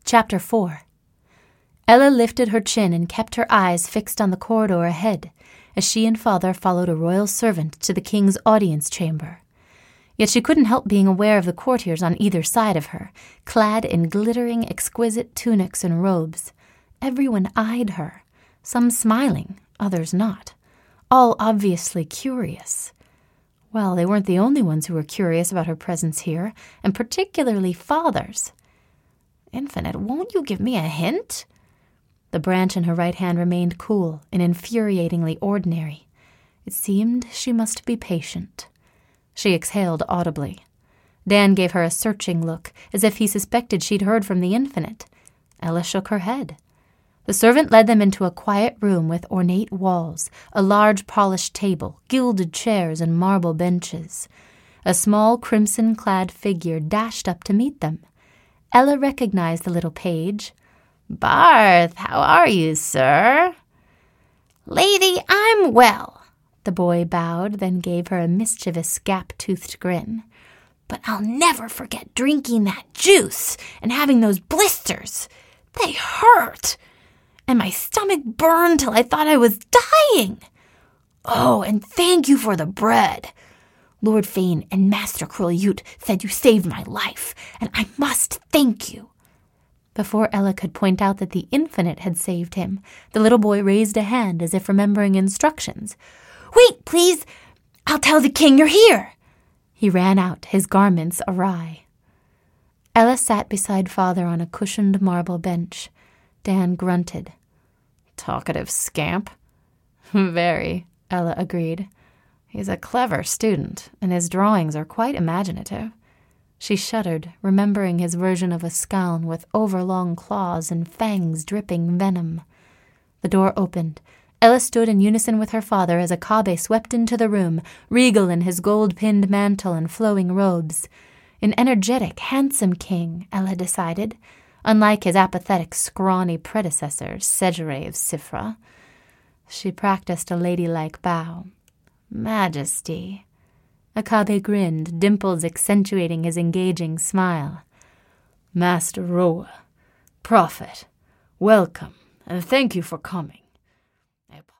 Chapter 4. Ella lifted her chin and kept her eyes fixed on the corridor ahead, as she and father followed a royal servant to the king's audience chamber. Yet she couldn't help being aware of the courtiers on either side of her, clad in glittering, exquisite tunics and robes. Everyone eyed her, some smiling, others not, all obviously curious. Well, they weren't the only ones who were curious about her presence here, and particularly father's. "Infinite, won't you give me a hint?" The branch in her right hand remained cool and infuriatingly ordinary. It seemed she must be patient. She exhaled audibly. Dan gave her a searching look, as if he suspected she'd heard from the Infinite. Ella shook her head. The servant led them into a quiet room with ornate walls, a large polished table, gilded chairs, and marble benches. A small crimson-clad figure dashed up to meet them. Ella recognized the little page. "Barth, how are you, sir?" "Lady, I'm well." The boy bowed, then gave her a mischievous, gap-toothed grin. "But I'll never forget drinking that juice and having those blisters. They hurt. And my stomach burned till I thought I was dying. Oh, and thank you for the bread. Lord Fane and Master Cruel-Yute said you saved my life, and I must thank you." Before Ella could point out that the Infinite had saved him, the little boy raised a hand as if remembering instructions. "Wait, please. I'll tell the king you're here." He ran out, his garments awry. Ella sat beside father on a cushioned marble bench. Dan grunted. "Talkative scamp." "Very," Ella agreed. "He's a clever student, and his drawings are quite imaginative." She shuddered, remembering his version of a scown with overlong claws and fangs dripping venom. The door opened. Ella stood in unison with her father as Akabe swept into the room, regal in his gold-pinned mantle and flowing robes. An energetic, handsome king, Ella decided, unlike his apathetic, scrawny predecessor, Sejere of Sifra. She practiced a ladylike bow. "Majesty." Akabe grinned, dimples accentuating his engaging smile. "Master Roa, Prophet, welcome, and thank you for coming."